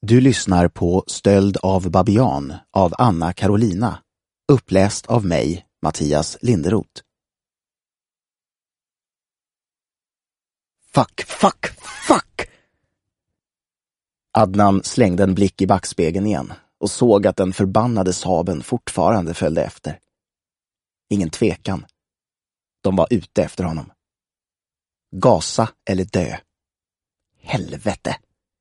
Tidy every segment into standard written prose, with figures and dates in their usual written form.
Du lyssnar på Stöld av Babian av Anna Carolina, uppläst av mig, Mattias Linderoth. Fuck! Adnan slängde en blick i backspegeln igen och såg att den förbannade Saaben fortfarande följde efter. Ingen tvekan. De var ute efter honom. Gasa eller dö. Helvete!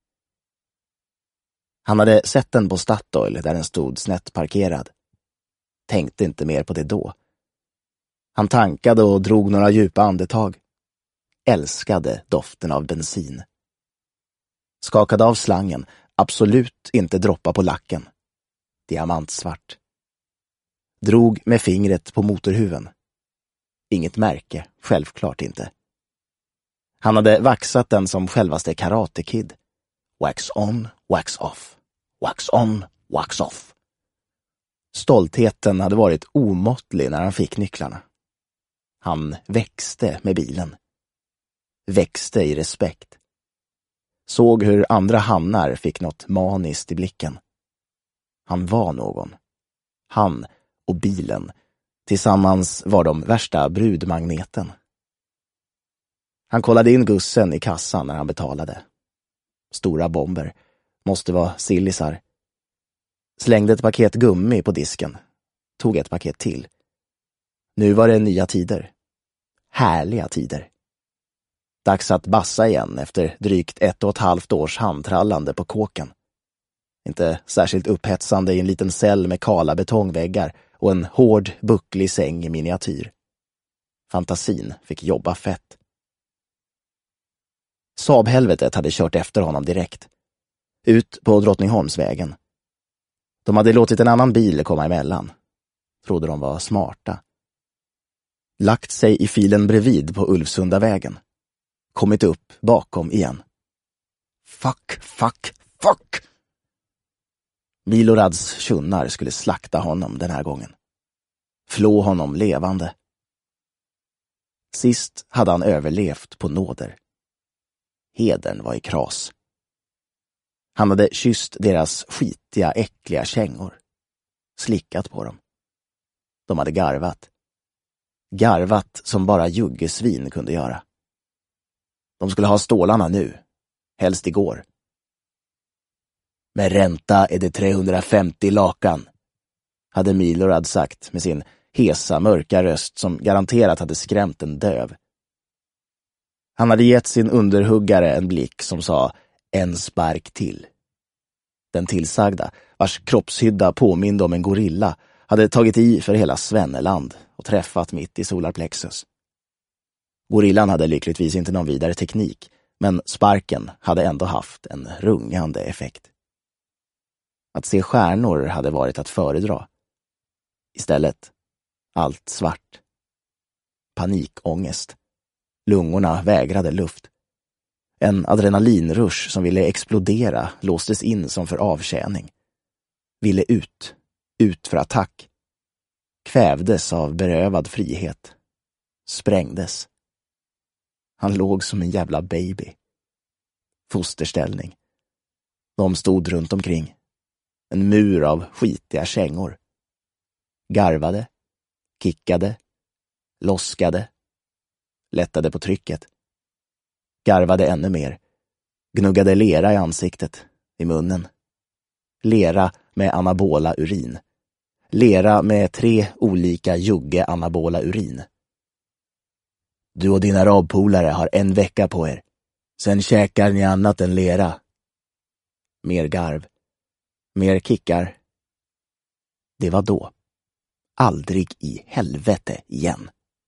Han hade sett den på Statoil där den stod snett parkerad. Tänkte inte mer på det då. Han tankade och drog några djupa andetag. Älskade doften av bensin. Skakade av slangen, absolut inte droppa på lacken. Diamantsvart. Drog med fingret på motorhuven. Inget märke, självklart inte. Han hade vaxat den som självaste Karate Kid. Wax on, wax off. Wax on, wax off. Stoltheten hade varit omåttlig när han fick nycklarna. Han växte med bilen. Växte i respekt. Såg hur andra hamnar fick något maniskt i blicken. Han var någon. Han och bilen. Tillsammans var de värsta brudmagneten. Han kollade in gussen i kassan när han betalade. Stora bomber. Måste vara sillisar. Slängde ett paket gummi på disken. Tog ett paket till. Nu var det nya tider. Härliga tider. Dags att bassa igen efter drygt 1,5 års handtrallande på kåken. Inte särskilt upphetsande i en liten cell med kala betongväggar och en hård, bucklig säng i miniatyr. Fantasin fick jobba fett. Saab-helvetet hade kört efter honom direkt. Ut på Drottningholmsvägen. De hade låtit en annan bil komma emellan. Trodde de var smarta. Lagt sig i filen bredvid på Ulvsundavägen. Kommit upp bakom igen. Fuck! Milorads tjunnar skulle slakta honom den här gången. Flå honom levande. Sist hade han överlevt på nåder. Hedern var i kras. Han hade kysst deras skitiga, äckliga kängor. Slickat på dem. De hade garvat. Garvat som bara juggesvin kunde göra. De skulle ha stålarna nu. Helst igår. Med ränta är det 350 lakan, hade Milorad sagt med sin hesa, mörka röst som garanterat hade skrämt en döv. Han hade gett sin underhuggare en blick som sa en spark till. Den tillsagda, vars kroppshydda påminde om en gorilla, hade tagit i för hela Svenneland och träffat mitt i solarplexus. Gorillan hade lyckligtvis inte någon vidare teknik, men sparken hade ändå haft en rungande effekt. Att se stjärnor hade varit att föredra. Istället, allt svart. Panikångest. Lungorna vägrade luft. En adrenalinrush som ville explodera låstes in som för avtjäning. Ville ut för attack. Kvävdes av berövad frihet. Sprängdes. Han låg som en jävla baby. Fosterställning. De stod runt omkring. En mur av skitiga kängor. Garvade. Kickade. Loskade. Lättade på trycket. Garvade ännu mer. Gnuggade lera i ansiktet. I munnen. Lera med anabola urin. Lera med 3 olika jugge anabola urin. Du och dina arabpolare har 1 vecka på er. Sen käkar ni annat än lera. Mer garv. Mer kickar. Det var då. Aldrig i helvete igen.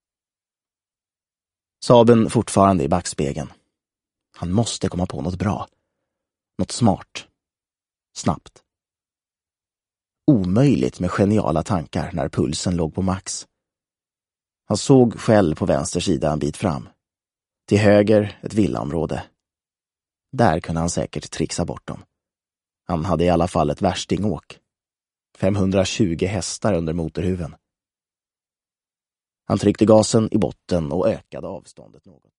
Saaben fortfarande i backspegeln. Han måste komma på något bra. Något smart. Snabbt. Omöjligt med geniala tankar när pulsen låg på max. Han såg själv på vänster sida en bit fram. Till höger ett villaområde. Där kunde han säkert trixa bort dem. Han hade i alla fall ett värstingåk. 520 hästar under motorhuven. Han tryckte gasen i botten och ökade avståndet något.